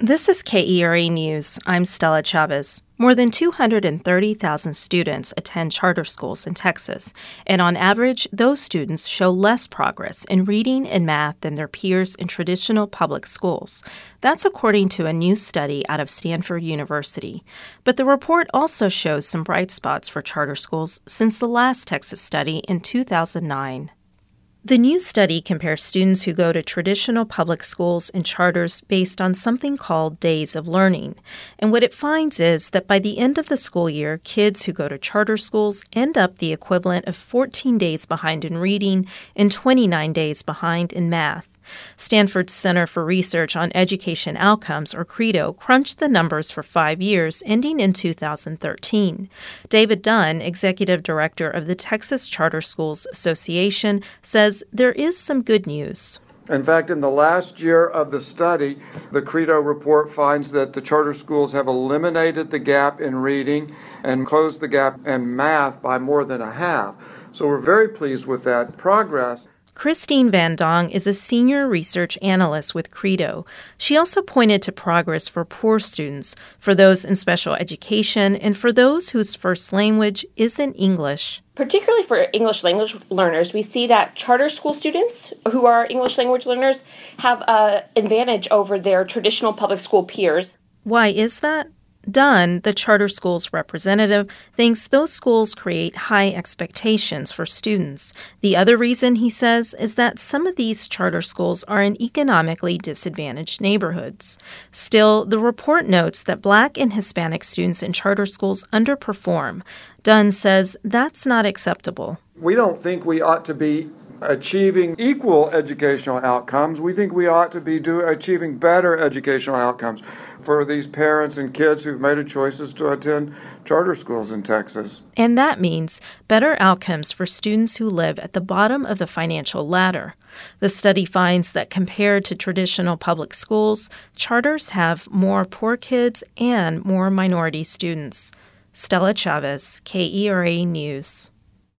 This is KERA News. I'm Stella Chavez. More than 230,000 students attend charter schools in Texas, and on average, those students show less progress in reading and math than their peers in traditional public schools. That's according to a new study out of Stanford University. But the report also shows some bright spots for charter schools since the last Texas study in 2009. The new study compares students who go to traditional public schools and charters based on something called days of learning. And what it finds is that by the end of the school year, kids who go to charter schools end up the equivalent of 14 days behind in reading and 29 days behind in math. Stanford's Center for Research on Education Outcomes, or CREDO, crunched the numbers for 5 years, ending in 2013. David Dunn, executive director of the Texas Charter Schools Association, says there is some good news. In fact, in the last year of the study, the CREDO report finds that the charter schools have eliminated the gap in reading and closed the gap in math by more than a half. So we're very pleased with that progress. Christine Van Dong is a senior research analyst with CREDO. She also pointed to progress for poor students, for those in special education, and for those whose first language isn't English. Particularly for English language learners, we see that charter school students who are English language learners have an advantage over their traditional public school peers. Why is that? Dunn, the charter school's representative, thinks those schools create high expectations for students. The other reason, he says, is that some of these charter schools are in economically disadvantaged neighborhoods. Still, the report notes that Black and Hispanic students in charter schools underperform. Dunn says that's not acceptable. We don't think we ought to be achieving equal educational outcomes. We think we ought to be achieving better educational outcomes for these parents and kids who've made choices to attend charter schools in Texas. And that means better outcomes for students who live at the bottom of the financial ladder. The study finds that compared to traditional public schools, charters have more poor kids and more minority students. Stella Chavez, KERA News.